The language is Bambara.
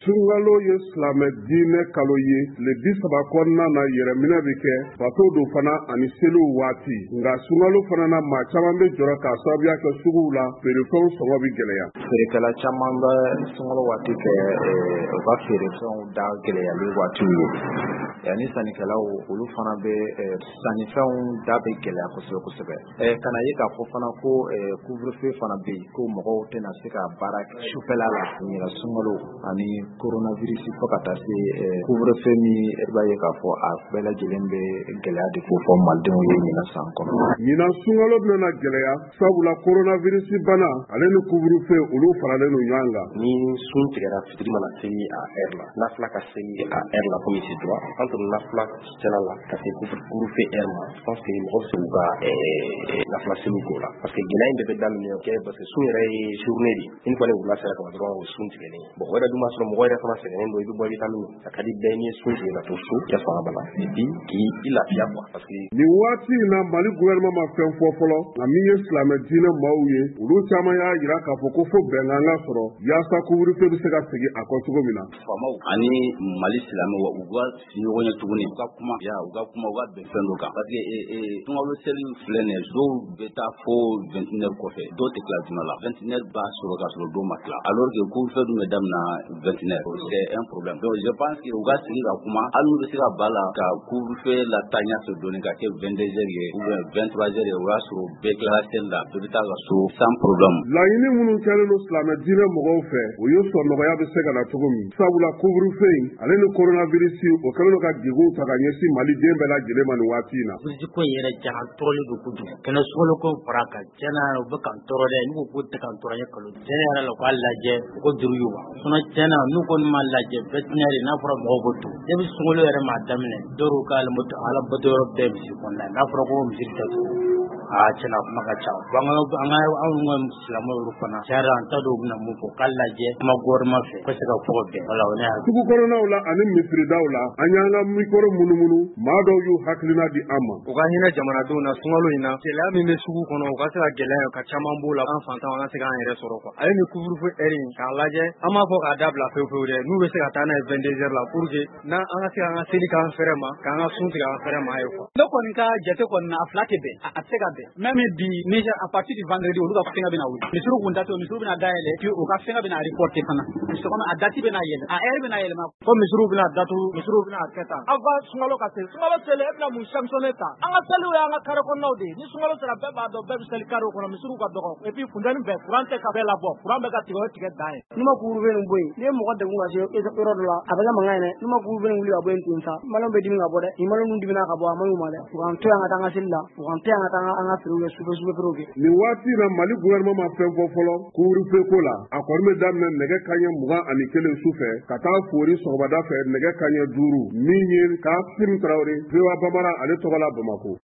Sunkalo ye silamɛ diinɛ kalo ye le 30 kɔnɔna na yɛrɛminɛ bɛ kɛ bato do fana ani seliw waati nka sunkalo fana na maa caman bɛ jɔrɔ k'a sababuya kɛ suguw la feerefɛnw sɔngɔ bɛ gɛlɛya. Feerekɛla caman bɛ sunkalo waati kɛ u ka feerefɛnw da gɛlɛyali waatiw ye. Ni sannikɛlaw olu fana bɛ sannifɛnw da bɛ gɛlɛya kosɛbɛ kosɛbɛ. Kana ye k'a fɔ fana ko couvre-feu fana bɛ yen ko mɔgɔw tɛna se ka baara sufɛla la ɲina sunkalo ani coronavirus fo ka taa se couvre-feu min b'a ye k'a fɔ a bɛɛ lajɛlen bɛ gɛlɛya de ko fɔ malidenw ye ɲina san kɔnɔ. Ɲina sunkalo bɛna gɛlɛya sabula coronavirus bana ale ni couvre-feu olu faralen don ɲɔgɔn kan. Ni sun tigɛra fitiri mana seli a heure la nafila ka seli a heure la comme il se doit entre nafila cɛla la ka se couvre-feu heure ma je pense que mɔgɔw bɛ se k'u ka nafila seli k'o la parce que gɛlɛya in bɛɛ bɛ daminɛ parce que sun yɛrɛ ye journée de ye ni kɔni wula sera ka dɔrɔn o sun tigɛlen bon o yɛrɛ dun b'a sɔrɔ mɔgɔ yɛrɛ fana sɛgɛnnen don i bɛ bɔ i bɛ taa min a ka di bɛɛ ni sun tigɛ ka to so ya sɔrɔ a bala et puis k'i lafiya quoi parce que nin waati in na Mali gouvernement ma fɛn fɔ fɔlɔ nka min ye silamɛ diinɛ maaw ye olu caman y'a jira k'a fɔ ko fo bɛnkan ka sɔrɔ yaasa couvre-feu bɛ se ka segin a kɔ cogo min na. Faamaw ani Mali silamɛw u ka si ɲɔgɔn ye tuguni u ka kuma u ka bɛn fɛn dɔ kan parce que sunkalo seli filɛ nin ye dɔw bɛ taa fo 21h kɔfɛ dɔw tɛ tila juma la 21h b'a sɔrɔ k'a sɔrɔ dɔw ma tila alors que couvre-feu dun bɛ daminɛ 21h c'est un problème donc je pense que u ka sigi ka kuma hali n'u bɛ se ka ba la ka couvre-feu la taa ɲɛfɛ dɔɔni ka kɛ 22h ye ou bien 23h ye o y'a sɔrɔ bɛɛ tilara seli la bɛɛ bɛ taa ka so sans problème. Laɲini minnu kɛlen don silamɛ diinɛ mɔgɔw fɛ o ye sɔrɔ nɔgɔya bɛ se ka na cogo min sabula couvre-feu in ale ni coronavirus o kɛlen don ka degun ta ka ɲɛsin Mali den bɛɛ lajɛlen ma nin waati in na. Ko in yɛrɛ jara tɔɔrɔlen don kojugu kɛnɛ sunkalo ko fara kan tiɲɛna u bɛ k'an tɔɔrɔ dɛ n'u ko tɛ k'an tɔɔrɔ ye kalo tiɲɛ yɛrɛ la u k'a lajɛ u ko juru y'u ma tiɲɛna n'u kɔni m'a lajɛ veterinɛri n'a fɔra mɔgɔw ko to ne bɛ sunkalo yɛrɛ m'a daminɛ dɔw ka ala bato yɔrɔ bɛɛ misi kɔnɔna n'a fɔra ko misiri datugu tiɲɛna kuma ka ca anw ka silamɛw fana tiɲɛna an t'a dɔw bɛna mun fɔ k'a lajɛ kuma gouvernement fɛ ko se ka fɔ bɛn wala o ne y'a sugu kɔnɔnaw la ani misiridaw la an y'an ka mikoro munumunu maa dɔw y'u hakilina di an ma. U ka hinɛ jamanadenw na sunkalo in na gɛlɛya min bɛ sugu kɔnɔ u ka se ka gɛlɛya ka caman b'o la an fantan an ka se k'an yɛrɛ sɔrɔ quoi ale ni couvre-feu heure in k'a lajɛ an b'a fɔ k'a dabila pewu dɛ n'u bɛ se ka taa n'a ye 22h la pour que n'an an ka se k'an ka seli k'an fɛrɛ ma k'an ka sun tigɛ an fɛrɛ ma ye quoi. Ne kɔni ka jate kɔni na a fila tɛ bɛn a tɛ se ka bɛn même bi Niger à partir du vendredi olu ka fɛngɛ bɛna wuli misiriw kun date misiriw bɛna dayɛlɛ puis u ka fɛngɛ bɛna reporter fana justement a date bɛna yɛlɛ a heure bɛna yɛlɛma ko misiriw bɛna datugu misiriw bɛna kɛ tan avant sunkalo ka se sunkalo seli e bɛna mun sanctionner ta an ka seliw y'an ka carré kɔnɔnaw de ye ni sunkalo sera bɛɛ b'a dɔn bɛɛ bɛ seli carré kɔnɔ misiriw ka dɔgɔ et puis funtɛni bɛɛ courant tɛ ka bɛɛ labɔ courant bɛ ka tigɛ o tigɛ dan ye ni ma couvre-feu nin bɔ yen ni ye mɔgɔ degun ka se yɔrɔ dɔ la a bɛ kɛ mankan ye dɛ ni ma couvre-feu nin wuli ka bɔ yen ten sa maliyɛnw bɛ dimi ka bɔ dɛ ni maliyɛnw dun dimina ka bɔ a man ɲi u ma dɛ u k'an to yan ka taa an ka seli la u k'an to yan ka taa an ka feerew kɛ sufɛ feerew kɛ. Nin waati in na Mali gouvernement ma fɛn fɔ fɔlɔ couvre-feu ko la a kɔni bɛ daminɛ nɛgɛ kanɲɛ 21 su fɛ ka taa fori sɔgɔmada fɛ nɛgɛ kanɲɛ 5 min ye Kasimu Tarawele VOA Bambara ale tɔgɔ la Bamakɔ.